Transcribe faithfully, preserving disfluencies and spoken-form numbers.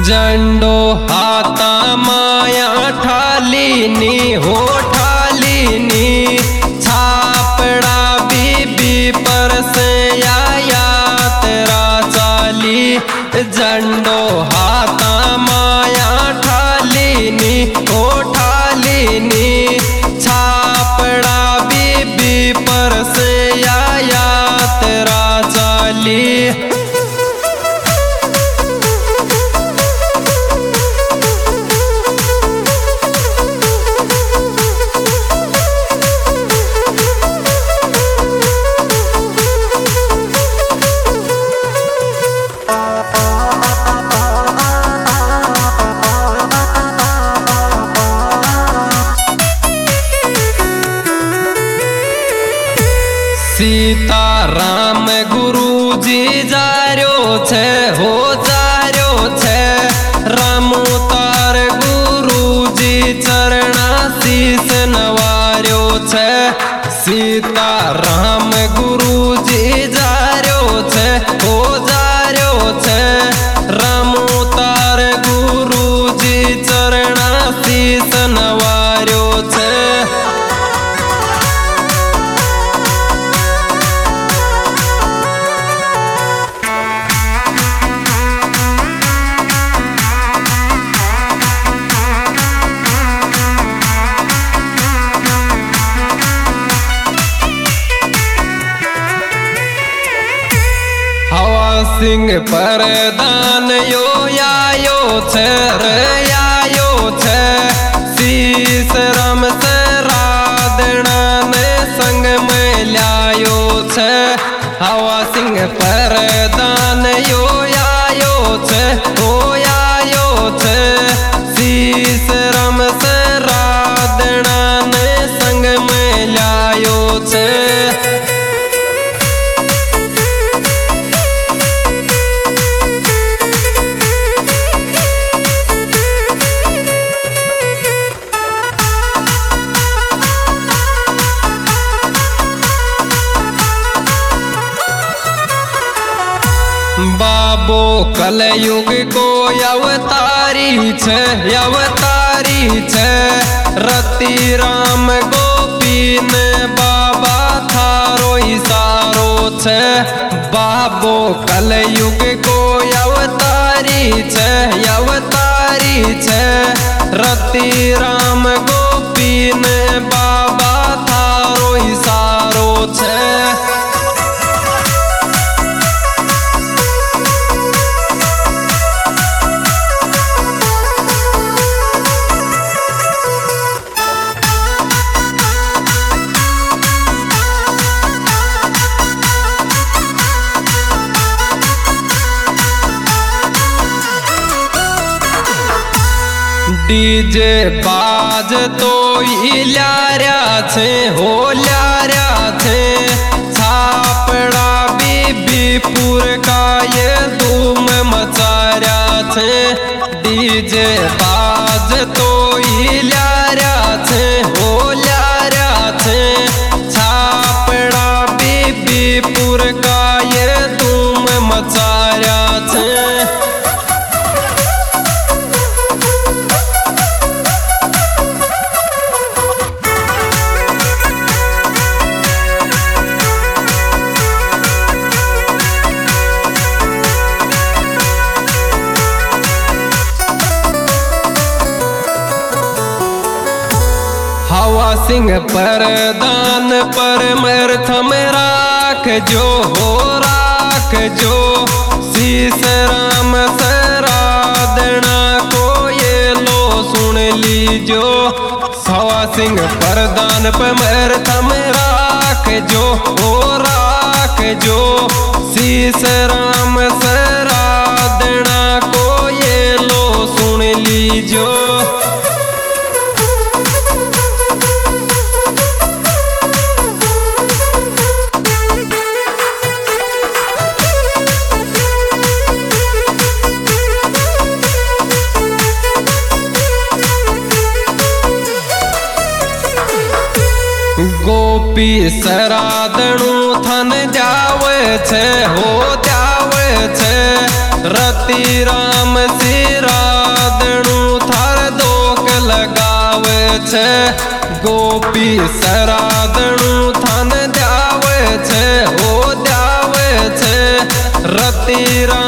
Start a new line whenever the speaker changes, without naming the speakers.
झंडो हाथा माया ठालीनी हो ठालीनी छापड़ा बीबी पर से आया तेरा चाली। झंडो हाथा माया ठालीनी हो ठालीनी छापड़ा बीबी पर से आया तेरा चाली। सीताराम गुरुजी जार्यो छे हो जार्यो छे राम तार गुरुजी चरणा शीस नवार्यो छे। सीताराम गुरुजी जार्यो छे हो जार्यो छे राम तार गुरुजी चरणा शीस नवार्यो छे। सिंह परदान यो आयो छे रे आयो छे शीस राम से राधना ने संग में लायो छे। हवा सिंह परदान यो आयो छे हो आयो छे शीस राम से राधना ने संग में लायो छे। बाबो कलयुग को अवतारी छे अवतारी छे रति राम गोपी ने बाबा थारो इशारो छे। बाबो कलयुग को अवतारी छे अवतारी छे रति राम गोपी ने बाबा थारो इशारो छे। डीजे बाज तो ल्यार्या छे हो ल्यार्या छे छापड़ा बीबीपुर का ये धूम मचार्या छे। डीजे बाज तो ल्यार्या छे हो ल्यार्या छे छापड़ा बीबीपुर का ये धूम मचार्या छे। हवा सिंह परदान पर मरथम राख जो हो राख जो शीस राम सराधना को ये लो सुन लीजो। हवा सिंह परदान पर मरथम राख जो हो राख जो शीस राम सराधना को ये लो सुन लीजो। गोपी सराधनु थन जावे छे हो जावे छे रति राम सिरा छे गोपी सरादणु थान द्यावे छे हो द्यावे छे रति रा